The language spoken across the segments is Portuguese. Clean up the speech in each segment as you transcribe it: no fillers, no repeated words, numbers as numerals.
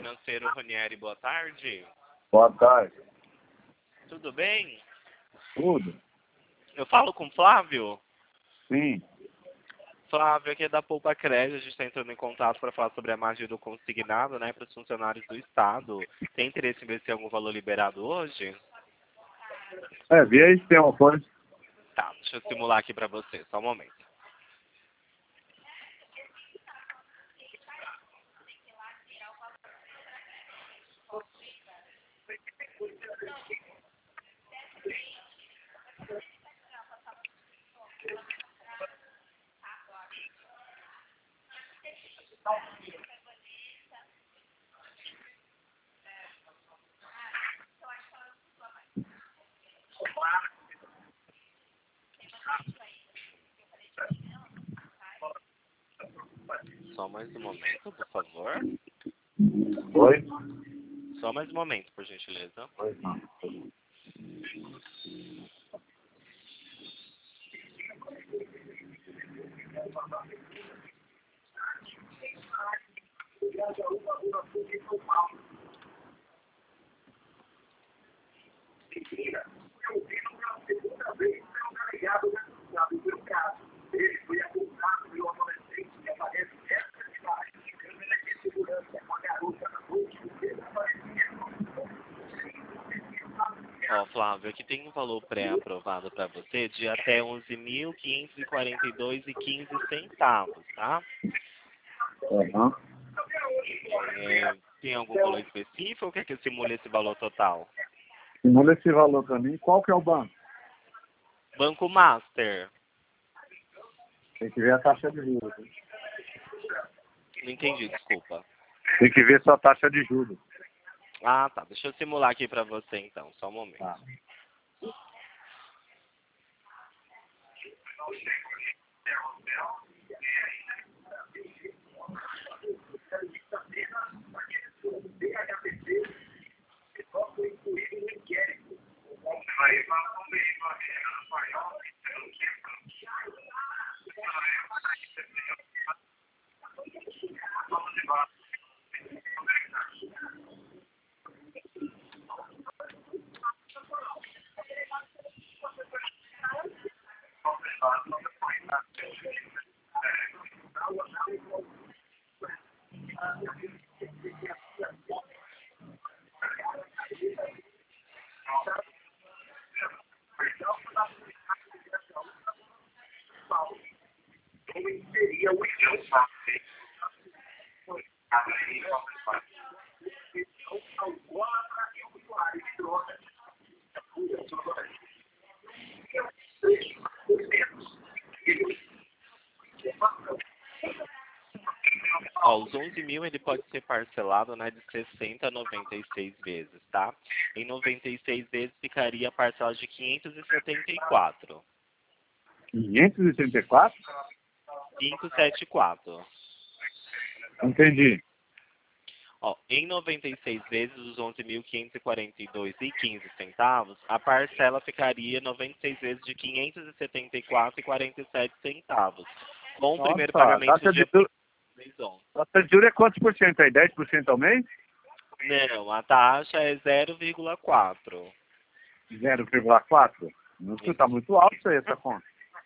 Financeiro Ranieri, boa tarde. Boa tarde. Tudo bem? Tudo? Eu falo com o Flávio? Sim. Flávio, aqui é da Poupa Crédito, a gente está entrando em contato para falar sobre a margem do consignado, né, para os funcionários do Estado. Tem interesse em ver se tem algum valor liberado hoje? Vê aí se tem uma coisa. Tá, deixa eu simular aqui para você, só um momento. Só mais um momento, por favor. Oi? Só mais um momento, por gentileza. Oi, não. Ó, Flávio, aqui tem um valor pré-aprovado para você de até 11.542,15 centavos, tá? Tem algum valor específico ou quer que eu simule esse valor total? Simula esse valor para mim. Qual que é o banco? Banco Master. Tem que ver a taxa de juros. Não entendi, desculpa. Tem que ver sua taxa de juros. Ah, tá. Deixa eu simular aqui para você, então. Só um momento. Tá. Ó, os 11 mil ele pode ser parcelado, né, de 60 a 96 vezes, tá? Em 96 vezes ficaria a parcela de 574. 534? 574. Entendi. Ó, em 96 vezes os 11.542,15 centavos, a parcela ficaria 96 vezes de 574,47 centavos. Com o primeiro pagamento taxa do dia de juros, 11. taxa de juros é quantos por cento aí? 10% ao mês? Não, a taxa é 0,4. 0,4? Está muito alto isso aí, essa conta.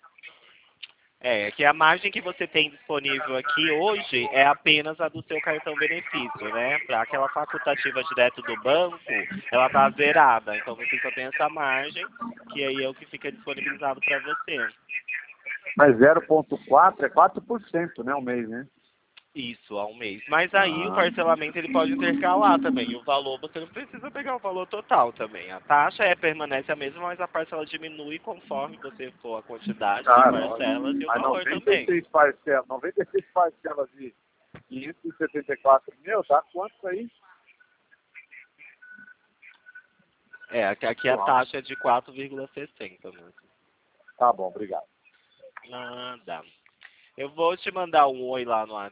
É que a margem que você tem disponível aqui hoje é apenas a do seu cartão benefício, né? Para aquela facultativa direto do banco, ela tá zerada. Então você só tem essa margem, que aí é o que fica disponibilizado para você. Mas 0,4 é 4%, né, ao mês, né? Isso, ao mês. Mas aí o parcelamento ele pode intercalar também. E o valor, você não precisa pegar o valor total também. A taxa permanece a mesma, mas a parcela diminui conforme você for a quantidade de parcelas e o Mas valor também. 96 parcelas de 574 mil, tá quanto aí? É, aqui a taxa é de 4,60 mesmo. Tá bom, obrigado. Nada. Eu vou te mandar um oi lá no WhatsApp.